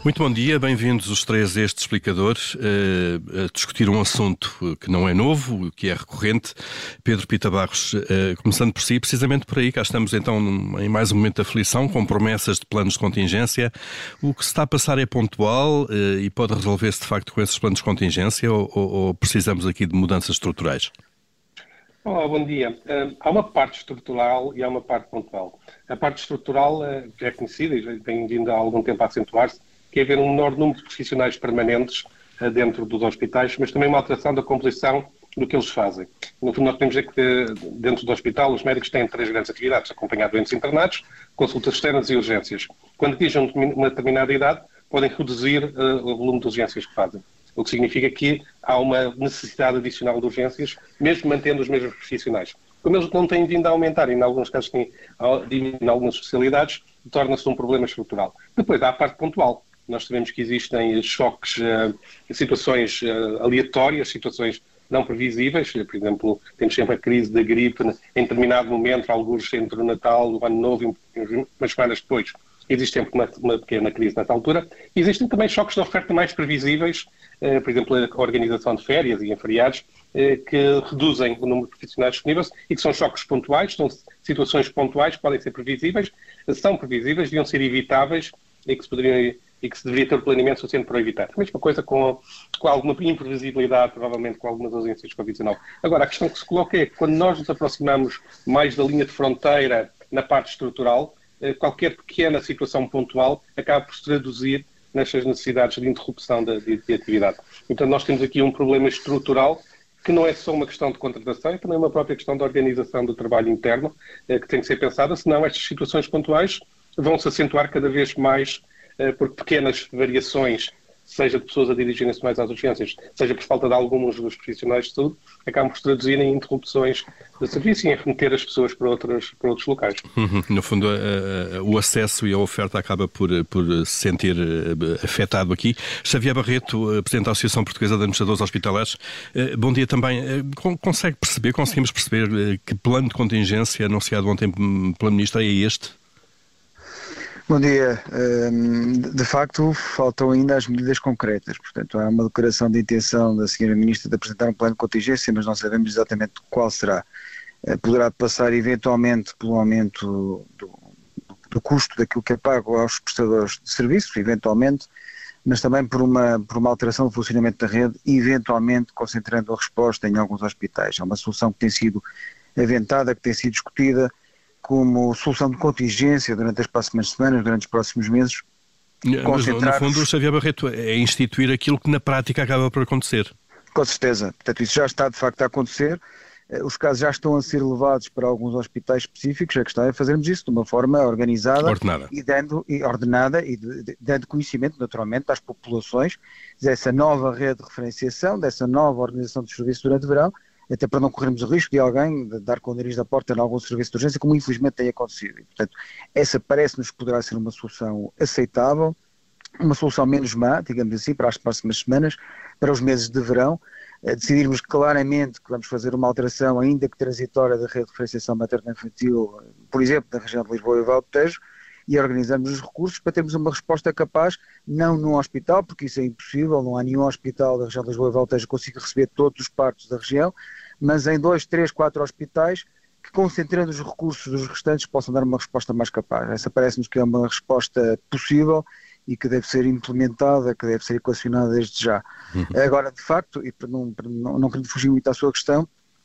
Muito bom dia, bem-vindos os três a este explicador, a discutir um assunto que não é novo, que é recorrente. Pedro Pita Barros, começando por si, precisamente por aí, cá estamos então em mais um momento de aflição, com promessas de planos de contingência. O que se está a passar é pontual e pode resolver-se de facto com esses planos de contingência ou precisamos aqui de mudanças estruturais? Olá, bom dia. Há uma parte estrutural e há uma parte pontual. A parte estrutural, que é conhecida e já tem vindo há algum tempo a acentuar-se, que é haver um menor número de profissionais permanentes dentro dos hospitais, mas também uma alteração da composição do que eles fazem. No fundo, nós podemos dizer que dentro do hospital os médicos têm três grandes atividades: acompanhar doentes internados, consultas externas e urgências. Quando atingem uma determinada idade, podem reduzir o volume de urgências que fazem. O que significa que há uma necessidade adicional de urgências, mesmo mantendo os mesmos profissionais. Como eles não têm vindo a aumentar, e em alguns casos têm diminuído em algumas especialidades, torna-se um problema estrutural. Depois há a parte pontual. Nós sabemos que existem choques, situações aleatórias, situações não previsíveis. Por exemplo, temos sempre a crise da gripe em determinado momento, alguns entre o Natal, o Ano Novo e umas semanas depois. Existe sempre uma pequena crise nessa altura. Existem também choques de oferta mais previsíveis, por exemplo, a organização de férias e em feriados, que reduzem o número de profissionais disponíveis e que são choques pontuais, são situações pontuais que podem ser previsíveis, são previsíveis, deviam ser evitáveis e que se deveria ter o planeamento suficiente para evitar. A mesma coisa com alguma imprevisibilidade, provavelmente com algumas ausências de Covid-19. Agora, a questão que se coloca é que quando nós nos aproximamos mais da linha de fronteira na parte estrutural, qualquer pequena situação pontual acaba por se traduzir nestas necessidades de interrupção de atividade. Então nós temos aqui um problema estrutural que não é só uma questão de contratação, é também uma própria questão de organização do trabalho interno que tem que ser pensada, senão estas situações pontuais vão se acentuar cada vez mais por pequenas variações, seja de pessoas a dirigirem-se mais às urgências, seja por falta de alguns dos profissionais de saúde, acabam por se traduzir em interrupções de serviço e em remeter as pessoas para outros locais. No fundo, o acesso e a oferta acaba por se sentir afetado aqui. Xavier Barreto, Presidente da Associação Portuguesa de Administradores Hospitalares, bom dia também. Conseguimos perceber que plano de contingência anunciado ontem pela Ministra é este? Bom dia. De facto, faltam ainda as medidas concretas. Portanto, há uma declaração de intenção da Sra. Ministra de apresentar um plano de contingência, mas não sabemos exatamente qual será. Poderá passar eventualmente pelo aumento do custo daquilo que é pago aos prestadores de serviços, eventualmente, mas também por uma alteração do funcionamento da rede, eventualmente concentrando a resposta em alguns hospitais. É uma solução que tem sido aventada, que tem sido discutida como solução de contingência durante as próximas semanas, durante os próximos meses. Mas, no fundo, Xavier Barreto, é instituir aquilo que na prática acaba por acontecer. Com certeza. Portanto, isso já está de facto a acontecer. Os casos já estão a ser levados para alguns hospitais específicos. A questão é fazermos isso de uma forma organizada, ordenada e dando conhecimento, naturalmente, às populações dessa nova rede de referenciação, dessa nova organização de serviços durante o verão, até para não corrermos o risco de alguém dar com o nariz da porta em algum serviço de urgência, como infelizmente tem acontecido. E, portanto, essa parece-nos que poderá ser uma solução aceitável, uma solução menos má, digamos assim, para as próximas semanas, para os meses de verão. Decidirmos claramente que vamos fazer uma alteração, ainda que transitória, da rede de referenciação materno-infantil, por exemplo, na região de Lisboa e Val do Tejo, e organizarmos os recursos para termos uma resposta capaz, não num hospital, porque isso é impossível, não há nenhum hospital da região de Lisboa e Val do Tejo que consiga receber todos os partos da região, mas em 2, 3, 4 hospitais que, concentrando os recursos dos restantes, possam dar uma resposta mais capaz. Essa parece-nos que é uma resposta possível e que deve ser implementada, que deve ser equacionada desde já. Agora, de facto, e para não querer fugir muito à sua questão,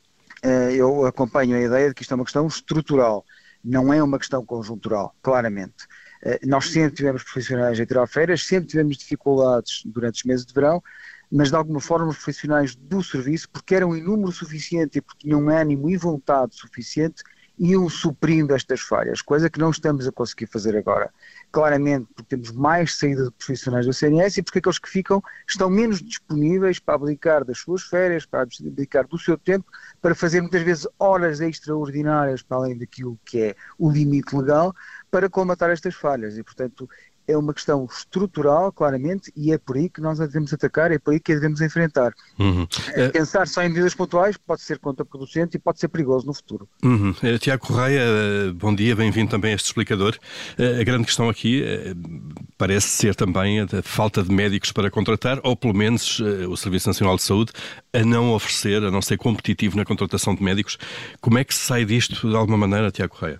eu acompanho a ideia de que isto é uma questão estrutural, não é uma questão conjuntural, claramente. Nós sempre tivemos profissionais a tirar férias, sempre tivemos dificuldades durante os meses de verão, mas de alguma forma os profissionais do serviço, porque eram em número suficiente e porque tinham ânimo e vontade suficiente, iam suprindo estas falhas, coisa que não estamos a conseguir fazer agora. Claramente porque temos mais saída de profissionais do CNS e porque aqueles que ficam estão menos disponíveis para abdicar das suas férias, para abdicar do seu tempo, para fazer muitas vezes horas extraordinárias para além daquilo que é o limite legal, para colmatar estas falhas. E, portanto, é uma questão estrutural, claramente, e é por aí que nós a devemos atacar, é por aí que a devemos enfrentar. Pensar só em medidas pontuais pode ser contraproducente e pode ser perigoso no futuro. Tiago Correia, bom dia, bem-vindo também a este explicador. A grande questão aqui parece ser também a falta de médicos para contratar, ou pelo menos o Serviço Nacional de Saúde a não oferecer, a não ser competitivo na contratação de médicos. Como é que se sai disto de alguma maneira, Tiago Correia?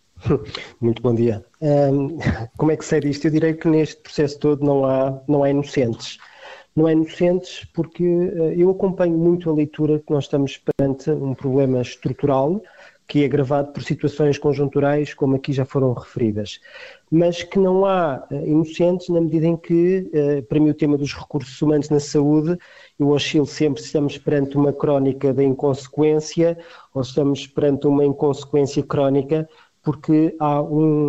Muito bom dia. Como é que sei disto? Eu direi que neste processo todo não há inocentes. Não há inocentes porque eu acompanho muito a leitura que nós estamos perante um problema estrutural que é agravado por situações conjunturais, como aqui já foram referidas. Mas que não há inocentes na medida em que, para mim, o tema dos recursos humanos na saúde, eu oscilo sempre se estamos perante uma crónica da inconsequência ou se estamos perante uma inconsequência crónica, porque há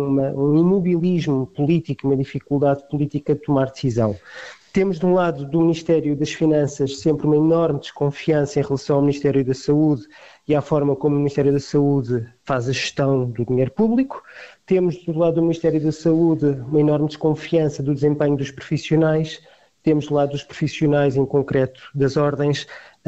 um imobilismo político, uma dificuldade política de tomar decisão. Temos, de um lado, do Ministério das Finanças sempre uma enorme desconfiança em relação ao Ministério da Saúde e à forma como o Ministério da Saúde faz a gestão do dinheiro público. Temos, do lado do Ministério da Saúde, uma enorme desconfiança do desempenho dos profissionais. Temos, do lado dos profissionais, em concreto das ordens,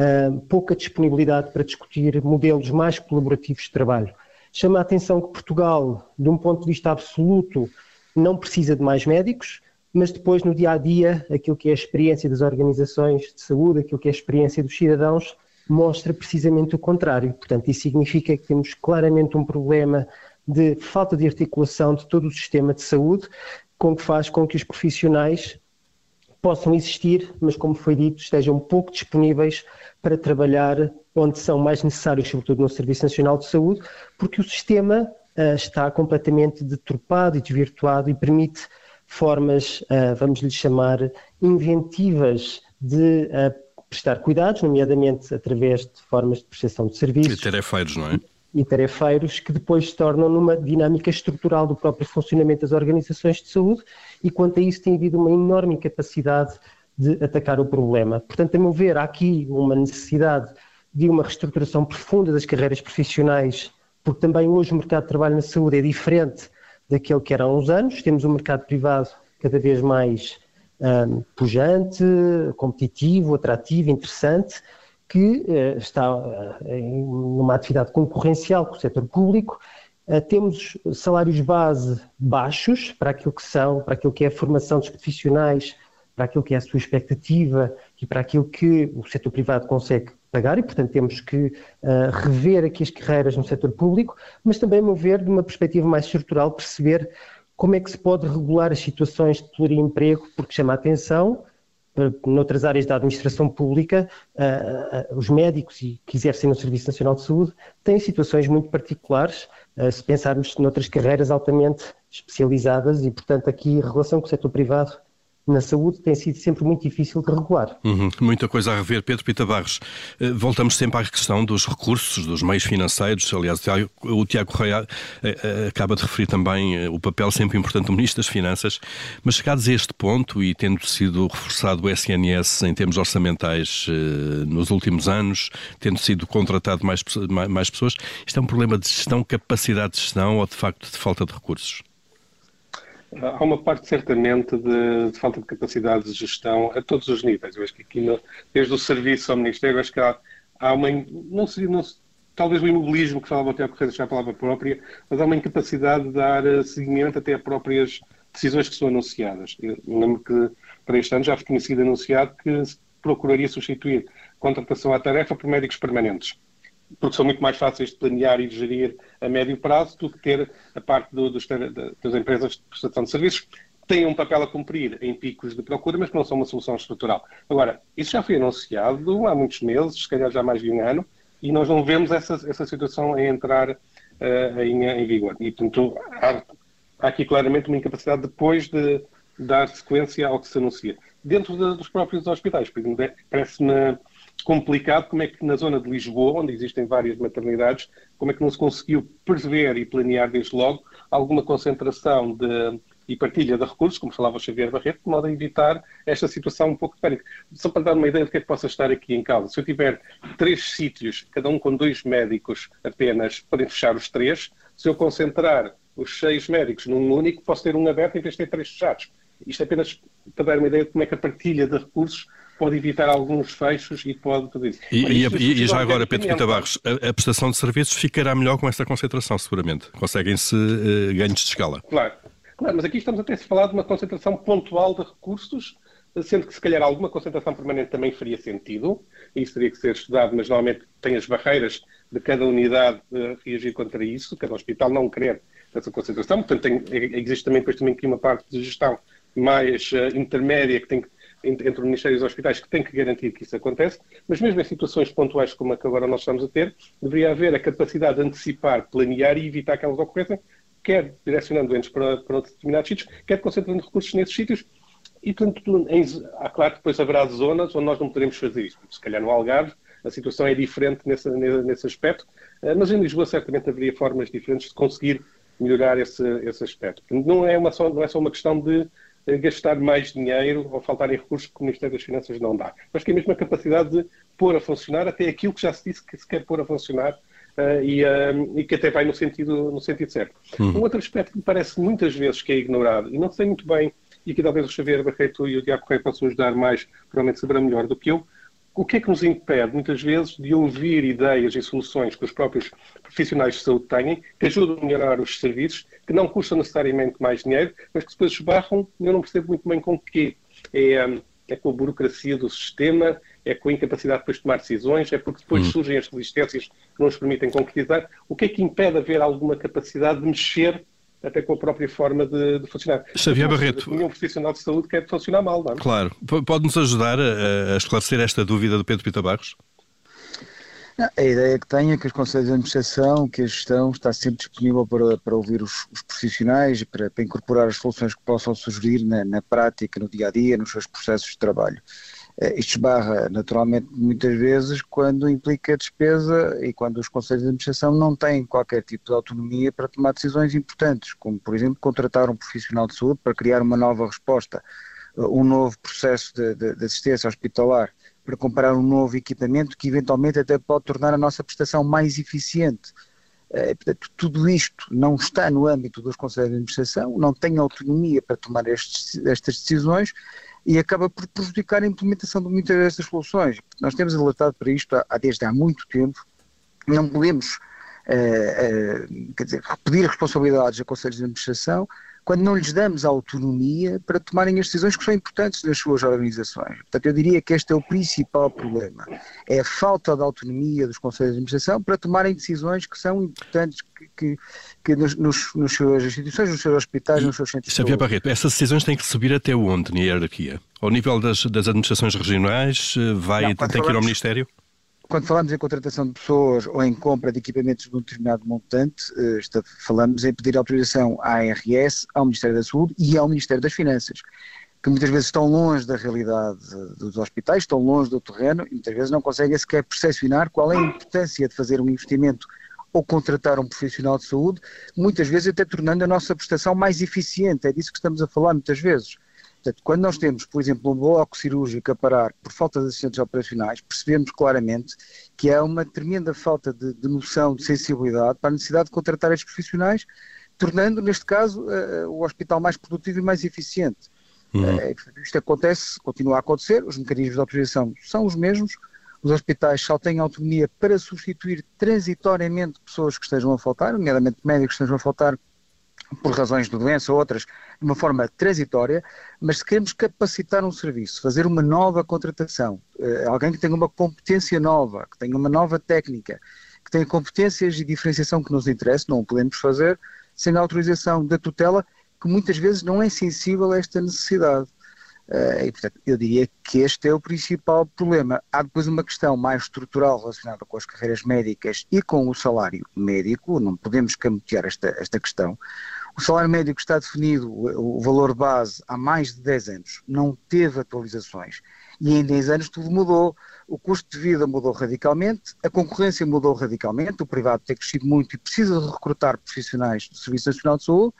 pouca disponibilidade para discutir modelos mais colaborativos de trabalho. Chama a atenção que Portugal, de um ponto de vista absoluto, não precisa de mais médicos, mas depois, no dia-a-dia, aquilo que é a experiência das organizações de saúde, aquilo que é a experiência dos cidadãos, mostra precisamente o contrário. Portanto, isso significa que temos claramente um problema de falta de articulação de todo o sistema de saúde, com que faz com que os profissionais possam existir, mas, como foi dito, estejam pouco disponíveis para trabalhar onde são mais necessários, sobretudo no Serviço Nacional de Saúde, porque o sistema está completamente deturpado e desvirtuado e permite formas, vamos lhe chamar, inventivas de prestar cuidados, nomeadamente através de formas de prestação de serviços. E tarefeiros, não é? E tarefeiros que depois se tornam numa dinâmica estrutural do próprio funcionamento das organizações de saúde e, quanto a isso, tem havido uma enorme capacidade de atacar o problema. Portanto, a meu ver, há aqui uma necessidade de uma reestruturação profunda das carreiras profissionais, porque também hoje o mercado de trabalho na saúde é diferente daquele que era há uns anos. Temos um mercado privado cada vez mais pujante, competitivo, atrativo, interessante, que está numa atividade concorrencial com o setor público. Temos salários base baixos para aquilo que são, para aquilo que é a formação dos profissionais, para aquilo que é a sua expectativa e para aquilo que o setor privado consegue pagar e, portanto, temos que rever aqui as carreiras no setor público, mas também, a meu ver, de uma perspectiva mais estrutural, perceber como é que se pode regular as situações de pluriemprego, porque chama a atenção, noutras áreas da administração pública, os médicos que exercem no Serviço Nacional de Saúde têm situações muito particulares, se pensarmos noutras carreiras altamente especializadas e, portanto, aqui a relação com o setor privado na saúde tem sido sempre muito difícil de regular. Muita coisa a rever. Pedro Pita Barros, voltamos sempre à questão dos recursos, dos meios financeiros. Aliás, o Tiago Correia acaba de referir também o papel sempre importante do Ministro das Finanças, mas chegados a este ponto e tendo sido reforçado o SNS em termos orçamentais nos últimos anos, tendo sido contratado mais pessoas, isto é um problema de gestão, capacidade de gestão ou de facto de falta de recursos? Há uma parte, certamente, de falta de capacidade de gestão a todos os níveis. Eu acho que aqui, desde o serviço ao Ministério, acho que há uma... talvez o imobilismo que falava até a Correia deixar a palavra própria, mas há uma incapacidade de dar seguimento até a próprias decisões que são anunciadas. Eu lembro que, para este ano, já tinha sido anunciado que se procuraria substituir contratação à tarefa por médicos permanentes, porque são muito mais fáceis de planear e de gerir a médio prazo do que ter a parte das empresas de prestação de serviços, que têm um papel a cumprir em picos de procura, mas que não são uma solução estrutural. Agora, isso já foi anunciado há muitos meses, se calhar já há mais de um ano, e nós não vemos essa situação a entrar em vigor. E, portanto, há aqui claramente uma incapacidade depois de dar sequência ao que se anuncia. Dentro dos próprios hospitais, parece-me complicado como é que na zona de Lisboa, onde existem várias maternidades, como é que não se conseguiu prever e planear desde logo alguma concentração e partilha de recursos, como falava o Xavier Barreto, de modo a evitar esta situação um pouco de pânico. Só para dar uma ideia do que é que possa estar aqui em causa. Se eu tiver 3 sítios, cada um com 2 médicos apenas, podem fechar os 3. Se eu concentrar os 6 médicos num único, posso ter um aberto em vez de ter 3 fechados. Isto é apenas para dar uma ideia de como é que a partilha de recursos pode evitar alguns fechos e pode tudo isso. E já agora, Pedro Pita Barros, a prestação de serviços ficará melhor com esta concentração, seguramente. Conseguem-se ganhos de escala. Claro, mas aqui estamos até a falar de uma concentração pontual de recursos, sendo que se calhar alguma concentração permanente também faria sentido, e isso teria que ser estudado, mas normalmente tem as barreiras de cada unidade reagir contra isso, cada hospital não querer essa concentração, portanto existe também depois também aqui uma parte de gestão mais intermédia que tem entre o Ministério e os hospitais que tem que garantir que isso acontece, mas mesmo em situações pontuais como a que agora nós estamos a ter, deveria haver a capacidade de antecipar, planear e evitar que elas ocorressem, quer direcionando doentes para determinados sítios, quer concentrando recursos nesses sítios. E, portanto, claro que depois haverá zonas onde nós não poderemos fazer isso. Se calhar no Algarve a situação é diferente nesse aspecto, mas em Lisboa certamente haveria formas diferentes de conseguir melhorar esse aspecto. Não é só uma questão de gastar mais dinheiro ou faltarem recursos que o Ministério das Finanças não dá. Mas que é mesmo a capacidade de pôr a funcionar até aquilo que já se disse que se quer pôr a funcionar e que até vai no sentido certo. Um outro aspecto que me parece muitas vezes que é ignorado, e não sei muito bem, e aqui talvez o Xavier Barreto e o Tiago Correia possam ajudar mais, provavelmente saberá melhor do que eu, o que é que nos impede, muitas vezes, de ouvir ideias e soluções que os próprios profissionais de saúde têm, que ajudam a melhorar os serviços, que não custam necessariamente mais dinheiro, mas que depois esbarram, eu não percebo muito bem com o quê. É com a burocracia do sistema, é com a incapacidade de depois tomar decisões, é porque depois surgem as resistências que não nos permitem concretizar. O que é que impede haver alguma capacidade de mexer até com a própria forma de funcionar? Xavier Barreto, nenhum profissional de saúde quer funcionar mal, não é? Claro. Pode-nos ajudar a esclarecer esta dúvida do Pedro Pita Barros? A ideia que tenho é que os conselhos de administração, que a gestão está sempre disponível para ouvir os profissionais, para incorporar as soluções que possam surgir na prática, no dia-a-dia, nos seus processos de trabalho. Isto esbarra, naturalmente, muitas vezes, quando implica despesa e quando os conselhos de administração não têm qualquer tipo de autonomia para tomar decisões importantes, como, por exemplo, contratar um profissional de saúde para criar uma nova resposta, um novo processo de assistência hospitalar, para comprar um novo equipamento que eventualmente até pode tornar a nossa prestação mais eficiente. Portanto, tudo isto não está no âmbito dos conselhos de administração, não tem autonomia para tomar estas decisões e acaba por prejudicar a implementação de muitas destas soluções. Nós temos alertado para isto desde há muito tempo, não podemos pedir responsabilidades a conselhos de administração quando não lhes damos a autonomia para tomarem as decisões que são importantes nas suas organizações. Portanto, eu diria que este é o principal problema, é a falta de autonomia dos conselhos de administração para tomarem decisões que são importantes que nas suas instituições, nos seus hospitais, nos seus centros de saúde. Xavier Barreto, essas decisões têm que subir até onde na hierarquia? Ao nível das administrações regionais? Tem que ir ao Ministério? Quando falamos em contratação de pessoas ou em compra de equipamentos de um determinado montante, falamos em pedir autorização à ARS, ao Ministério da Saúde e ao Ministério das Finanças, que muitas vezes estão longe da realidade dos hospitais, estão longe do terreno e muitas vezes não conseguem sequer percepcionar qual é a importância de fazer um investimento ou contratar um profissional de saúde, muitas vezes até tornando a nossa prestação mais eficiente. É disso que estamos a falar muitas vezes. Portanto, quando nós temos, por exemplo, um bloco cirúrgico a parar por falta de assistentes operacionais, percebemos claramente que há uma tremenda falta de noção, de sensibilidade para a necessidade de contratar estes profissionais, tornando, neste caso, o hospital mais produtivo e mais eficiente. Isto acontece, continua a acontecer, os mecanismos de autorização são os mesmos, os hospitais só têm autonomia para substituir transitoriamente pessoas que estejam a faltar, nomeadamente médicos que estejam a faltar por razões de doença ou outras, de uma forma transitória, mas se queremos capacitar um serviço, fazer uma nova contratação, alguém que tenha uma competência nova, que tenha uma nova técnica, que tenha competências e diferenciação que nos interesse, não o podemos fazer sem a autorização da tutela, que muitas vezes não é sensível a esta necessidade. E, portanto, eu diria que este é o principal problema. Há depois uma questão mais estrutural relacionada com as carreiras médicas e com o salário médico, não podemos camutear esta questão. O salário médico está definido, o valor base, há mais de 10 anos, não teve atualizações. E em 10 anos tudo mudou, o custo de vida mudou radicalmente, a concorrência mudou radicalmente, o privado tem crescido muito e precisa de recrutar profissionais do Serviço Nacional de Saúde,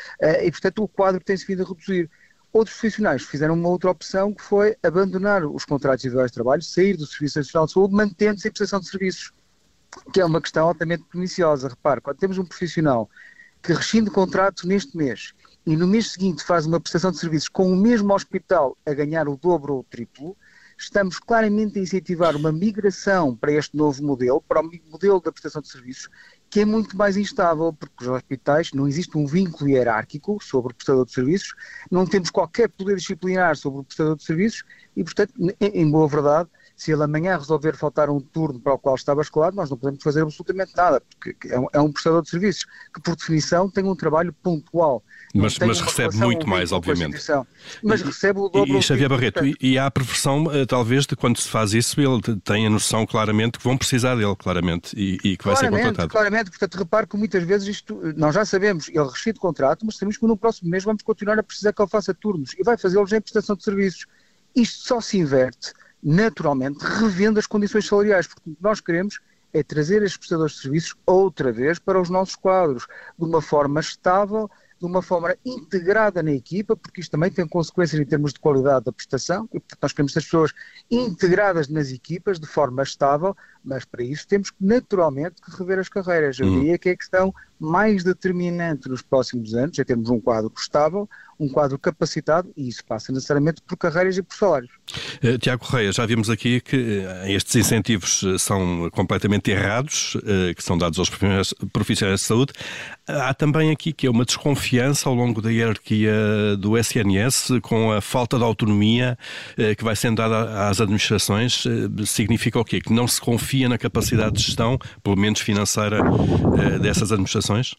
e portanto o quadro tem-se vindo a reduzir. Outros profissionais fizeram uma outra opção que foi abandonar os contratos individuais de trabalho, sair do Serviço Nacional de Saúde, mantendo-se em prestação de serviços, que é uma questão altamente perniciosa. Repare, quando temos um profissional que rescinde contrato neste mês e no mês seguinte faz uma prestação de serviços com o mesmo hospital a ganhar o dobro ou o triplo, estamos claramente a incentivar uma migração para este novo modelo, para o modelo da prestação de serviços, que é muito mais instável, porque os hospitais não existe um vínculo hierárquico sobre o prestador de serviços, não temos qualquer poder disciplinar sobre o prestador de serviços e, portanto, em boa verdade, se ele amanhã resolver faltar um turno para o qual estava escalado, nós não podemos fazer absolutamente nada, porque é um prestador de serviços que, por definição, tem um trabalho pontual. Mas recebe muito mais, obviamente. Mas recebe o dobro. E Xavier Barreto, e há a perversão, talvez, de quando se faz isso, ele tem a noção claramente que vão precisar dele, claramente, e que vai ser contratado. Claramente, portanto, repare que muitas vezes isto, nós já sabemos, ele rescinde contrato, mas sabemos que no próximo mês vamos continuar a precisar que ele faça turnos, e vai fazê-los em prestação de serviços. Isto só se inverte, naturalmente, revendo as condições salariais, porque o que nós queremos é trazer estes prestadores de serviços outra vez para os nossos quadros, de uma forma estável, de uma forma integrada na equipa, porque isto também tem consequências em termos de qualidade da prestação, e portanto nós queremos as pessoas integradas nas equipas de forma estável, mas para isso temos que naturalmente que rever as carreiras. Eu diria que é a questão mais determinante nos próximos anos é termos um quadro estável, um quadro capacitado, e isso passa necessariamente por carreiras e por salários. Tiago Correia, já vimos aqui que estes incentivos são completamente errados, que são dados aos profissionais de saúde. Há também aqui que é uma desconfiança ao longo da hierarquia do SNS com a falta de autonomia que vai sendo dada às administrações. Significa o quê? Que não se confia na capacidade de gestão, pelo menos financeira, dessas administrações?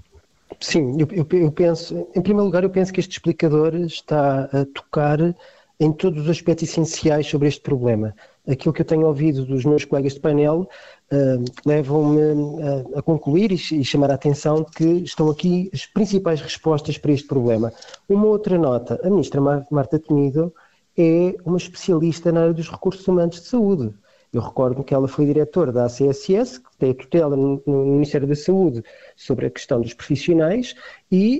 Sim, eu penso, em primeiro lugar, eu penso que este explicador está a tocar em todos os aspectos essenciais sobre este problema. Aquilo que eu tenho ouvido dos meus colegas de painel levam-me a concluir e chamar a atenção de que estão aqui as principais respostas para este problema. Uma outra nota, a ministra Marta Temido é uma especialista na área dos recursos humanos de saúde. Eu recordo que ela foi diretora da ACSS, que tem a tutela no Ministério da Saúde sobre a questão dos profissionais e,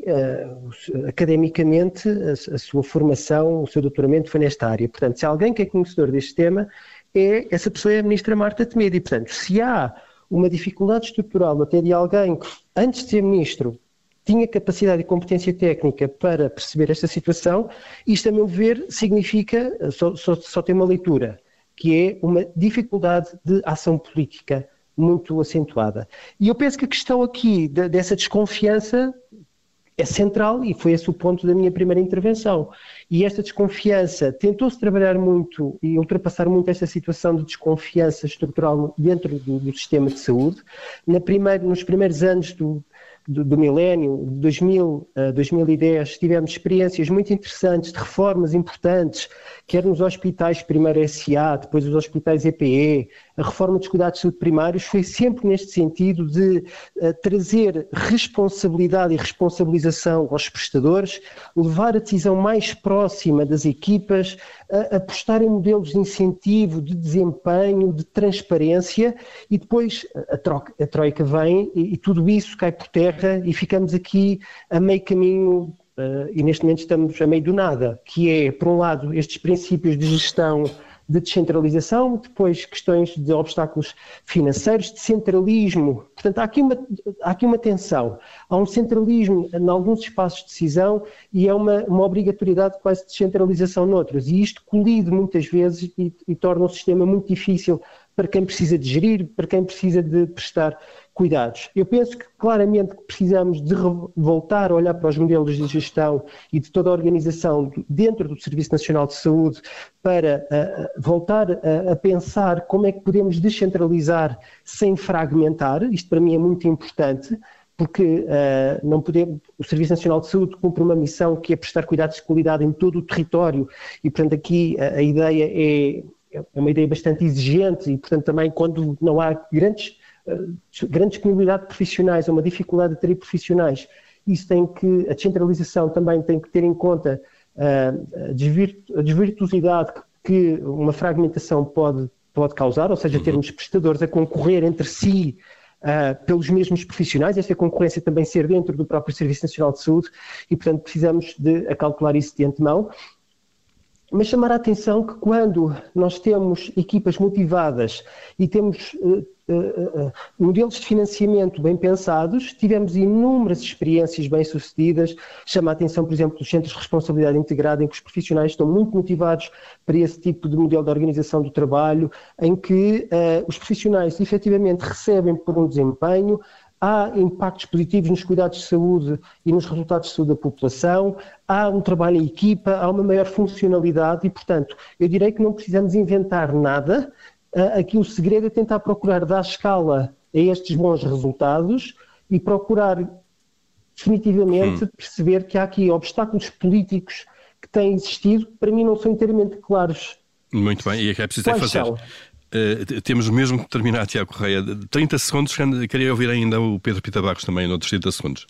academicamente, a sua formação, o seu doutoramento foi nesta área. Portanto, se há alguém que é conhecedor deste tema, essa pessoa é a ministra Marta Temido. E, portanto, se há uma dificuldade estrutural até de alguém que, antes de ser ministro, tinha capacidade e competência técnica para perceber esta situação, isto, a meu ver, significa, só tem uma leitura, que é uma dificuldade de ação política muito acentuada. E eu penso que a questão aqui dessa desconfiança é central e foi esse o ponto da minha primeira intervenção. E esta desconfiança, tentou-se trabalhar muito e ultrapassar muito esta situação de desconfiança estrutural dentro do sistema de saúde. Nos primeiros anos do milénio, de 2000 a 2010, tivemos experiências muito interessantes de reformas importantes, quer nos hospitais, primeiro SA, depois os hospitais EPE, a reforma dos cuidados de saúde primários foi sempre neste sentido de trazer responsabilidade e responsabilização aos prestadores, levar a decisão mais próxima das equipas, apostar em modelos de incentivo, de desempenho, de transparência, e depois a Troika vem e tudo isso cai por terra e ficamos aqui a meio caminho. E neste momento estamos a meio do nada, que é, por um lado, estes princípios de gestão de descentralização, depois questões de obstáculos financeiros, de centralismo. Portanto, há aqui uma tensão. Há um centralismo em alguns espaços de decisão e é uma obrigatoriedade quase de descentralização noutros. E isto colide muitas vezes e torna o sistema muito difícil para quem precisa de gerir, para quem precisa de prestar cuidados. Eu penso que claramente precisamos de voltar a olhar para os modelos de gestão e de toda a organização dentro do Serviço Nacional de Saúde para voltar a pensar como é que podemos descentralizar sem fragmentar. Isto para mim é muito importante, porque não podemos, o Serviço Nacional de Saúde cumpre uma missão que é prestar cuidados de qualidade em todo o território e, portanto, aqui a ideia é uma ideia bastante exigente e, portanto, também quando não há grande disponibilidade de profissionais ou uma dificuldade de ter profissionais, a descentralização também tem que ter em conta a desvirtuosidade que uma fragmentação pode causar, ou seja, termos prestadores a concorrer entre si pelos mesmos profissionais, esta concorrência também ser dentro do próprio Serviço Nacional de Saúde e, portanto, precisamos de calcular isso de antemão. mas chamar a atenção que quando nós temos equipas motivadas e temos modelos de financiamento bem pensados, tivemos inúmeras experiências bem-sucedidas. Chama a atenção, por exemplo, dos centros de responsabilidade integrada, em que os profissionais estão muito motivados para esse tipo de modelo de organização do trabalho, em que os profissionais efetivamente recebem por um desempenho, há impactos positivos nos cuidados de saúde e nos resultados de saúde da população, há um trabalho em equipa, há uma maior funcionalidade e, portanto, eu direi que não precisamos inventar nada. Aqui o segredo é tentar procurar dar escala a estes bons resultados e procurar definitivamente perceber que há aqui obstáculos políticos que têm existido, que para mim não são inteiramente claros. Muito bem, e é que é preciso fazer. Temos mesmo que terminar, Tiago Correia. 30 segundos, queria ouvir ainda o Pedro Pita Barros também, noutros 30 segundos.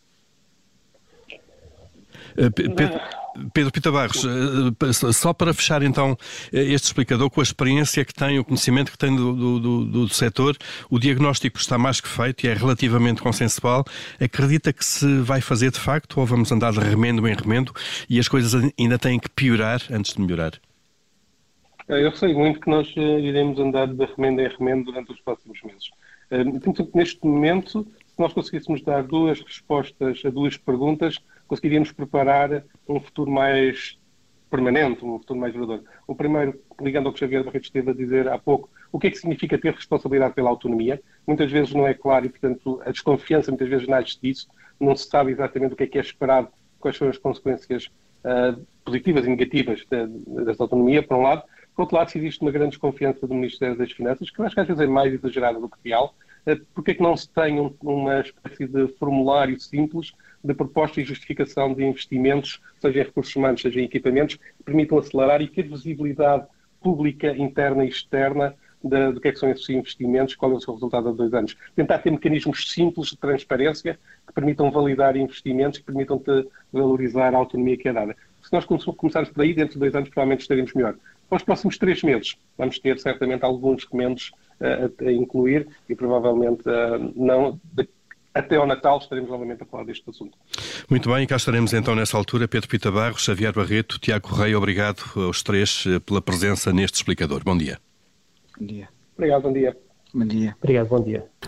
Pedro Pita Barros, só para fechar então este explicador, com a experiência que tem, o conhecimento que tem do setor, o diagnóstico está mais que feito e é relativamente consensual. Acredita que se vai fazer de facto ou vamos andar de remendo em remendo e as coisas ainda têm que piorar antes de melhorar? Eu sei muito que nós iremos andar de remendo em remendo durante os próximos meses. Neste momento, se nós conseguíssemos dar 2 respostas a 2 perguntas, conseguiríamos preparar um futuro mais permanente, um futuro mais duradouro. O primeiro, ligando ao que Xavier Barreto esteve a dizer há pouco, o que é que significa ter responsabilidade pela autonomia? Muitas vezes não é claro e, portanto, a desconfiança muitas vezes nasce disso. Não se sabe exatamente o que é esperado, quais são as consequências positivas e negativas desta autonomia, por um lado. Por outro lado, se existe uma grande desconfiança do Ministério das Finanças, que eu acho que às vezes é mais exagerada do que real, porque é que não se tem uma espécie de formulário simples de proposta e justificação de investimentos, seja em recursos humanos, seja em equipamentos, que permitam acelerar e ter visibilidade pública, interna e externa do que é que são esses investimentos, qual é o seu resultado há 2 anos. Tentar ter mecanismos simples de transparência que permitam validar investimentos, que permitam valorizar a autonomia que é dada. Se nós começarmos por aí, dentro de 2 anos provavelmente estaremos melhor. Para os próximos 3 meses vamos ter certamente alguns documentos a incluir e provavelmente até ao Natal estaremos novamente a falar deste assunto. Muito bem, e cá estaremos então nessa altura. Pedro Pita Barros, Xavier Barreto, Tiago Correia, obrigado aos 3 pela presença neste explicador. Bom dia. Bom dia. Obrigado, bom dia. Bom dia. Obrigado, bom dia.